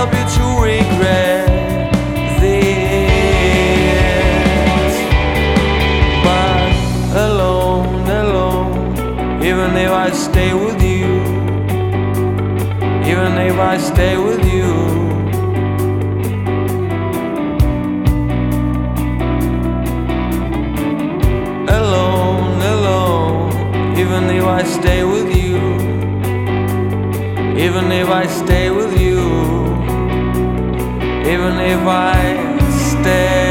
help you to regret this. But alone, alone, even if I stay with you, even if I stay with you, alone, alone, even if I stay with you, even if I stay with you, even if I stay.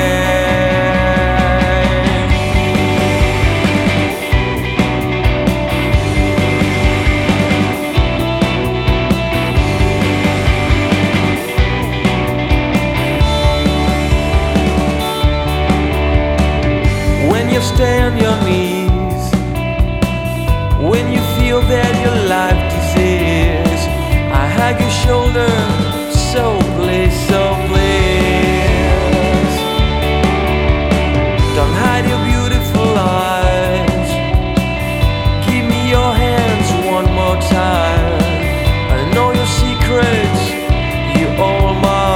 When you stay on your knees, when you feel that your life disease, I hug your shoulder, so please, so please. Don't hide your beautiful eyes, give me your hands one more time. I know your secrets, you all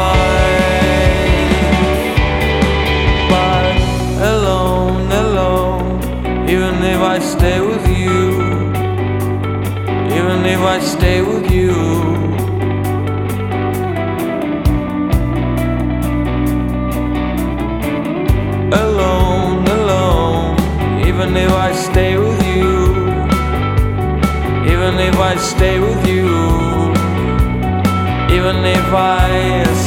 mine. But alone, alone, even if I stay with you, even if I stay with you, alone, alone, even if I stay with you, even if I stay with you, even if I